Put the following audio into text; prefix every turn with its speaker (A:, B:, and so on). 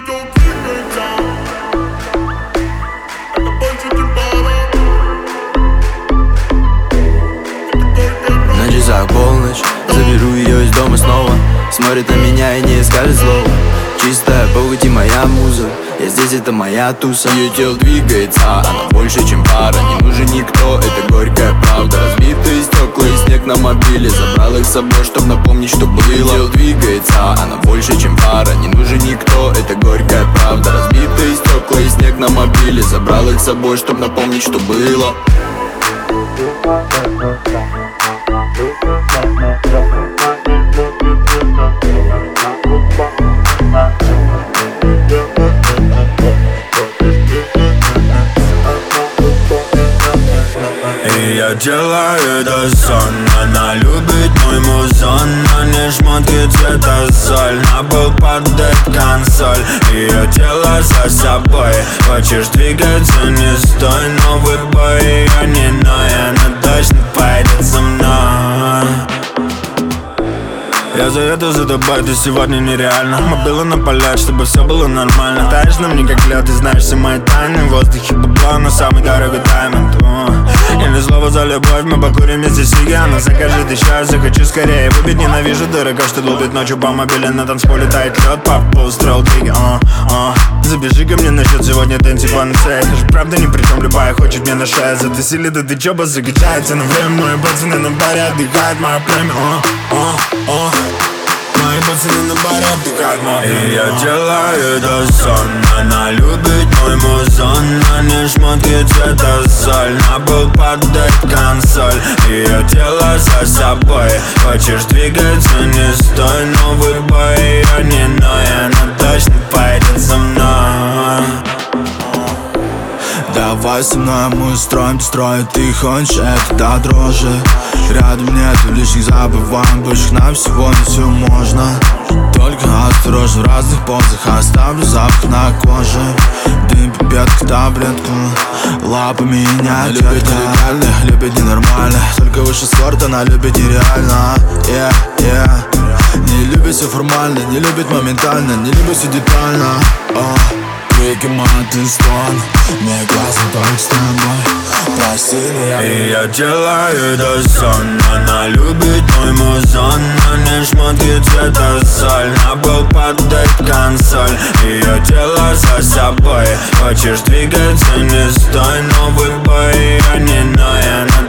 A: На часах полночь, заберу ее из дома снова. Смотрит на меня и не скажет слова. Чистая похоть и моя муза, я здесь, это моя туса. Ее тело двигается, она больше, чем пара. Не нужен никто, это горькая правда. Разбитые стекла и снег на мобиле, забрал их с собой, чтоб напомнить, что было. Ее тело двигается, она больше, чем пара. Не нужен никто, это горькая правда. Разбитые стекла и снег на мобиле, забрал их с собой, чтоб напомнить, что было.
B: И я делаю это сон. Она любит мой музон, но не шмотки цвета соль. На пол падает консоль, ее тело за собой. Хочешь двигаться, не стой. Новый бой, ее не ной. Она точно пойдет со мной. Я заеду за тобой, ты сегодня нереально. Мобила напалять, чтобы все было нормально. Таешь на мне как лед, ты знаешь все мои тайны. В воздухе бабло, но самый дорогой даймонд. Или слово за любовь, мы покурим вместе сиги. Она закажет еще, я захочу скорее выпить. Ненавижу дурака, что долбит ночью по мобиле. На танцполе тает лед, папа устроил двиги. Забежи ко мне насчет сегодня дэнси панацея. Ты же правда ни при чем, любая хочет мне на шею. Затусили, да ты чё, босс, закачается на время. Мои пацаны на баре отдыхают, моя премия. Мои пацаны на баре отдыхают, моя премия. И я делаю это сон. Она любит мой музон, но не шмотки цвета соль. На пол падает консоль, ее тело за собой. Хочешь двигаться, не стой. Новый бой, ее не ной. Она точно пойдет со мной.
A: Давай со мной мы устроим, строит, ты хочешь это до дрожи. Рядом нету лишних, забываем больше, нам сегодня все можно. Только осторожно, в разных позах оставлю запах на коже. Дым, пипетка, таблетку, лапы меня она любит нелегально, любит ненормально. Только выше сорта, она любит нереально. Не любит все формально, не любит моментально, не любит все детально. Крики, маты, стон, мне классно только с тобой. Прости меня.
B: И я делаю это сон. Она любит мой музон, но не шмотки цвета соль. На пол падает консоль, ее тело за собой. Хочешь двигаться, не стой. Новый бой, ее не ной. Она